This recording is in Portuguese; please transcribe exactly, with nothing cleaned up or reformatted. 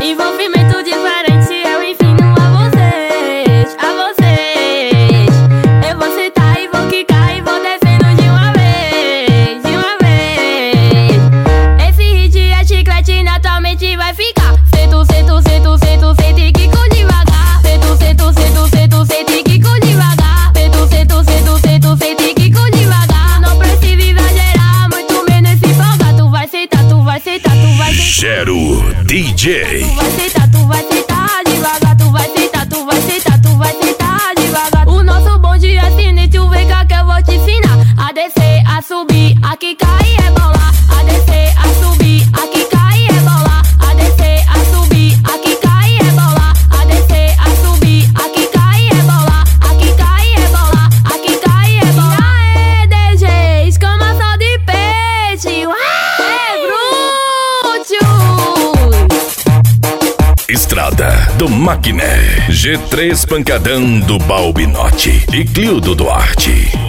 Envolvimento diferente eu ensino a vocês, a vocês. Eu vou sentar e vou quicar e vou descendo de uma vez, de uma vez. Esse hit é chiclete, naturalmente vai ficar. Sento, sento, sento, sento, sento e quico devagar. Sento, sento, sento, sento, sento e quico devagar. Sento, sento, sento, sento, sento e quico devagar. Não precisa exagerar, muito menos se empolgar. Tu vai sentar, tu vai sentar, tu vai sentar. Gero D J. Tu vai sentar, tu vai sentar devagar. Tu vai sentar, tu vai sentar, tu vai sentar devagar. O nosso bonde é sinistro, vem cá que eu vou te ensinar. A descer, a subir, a quicar e rebolar. A descer, a subir, a quicar e rebolar. A descer, a subir, a quicar e rebolar. A descer, a subir, a quicar e rebolar. A quicar e rebolar, a quicar e rebolar. E aí, D J, escamação de peixe. Ué, bruxo. Estrada do Maquiné, G três Pancadão do Balbinote e Clio do Duarte.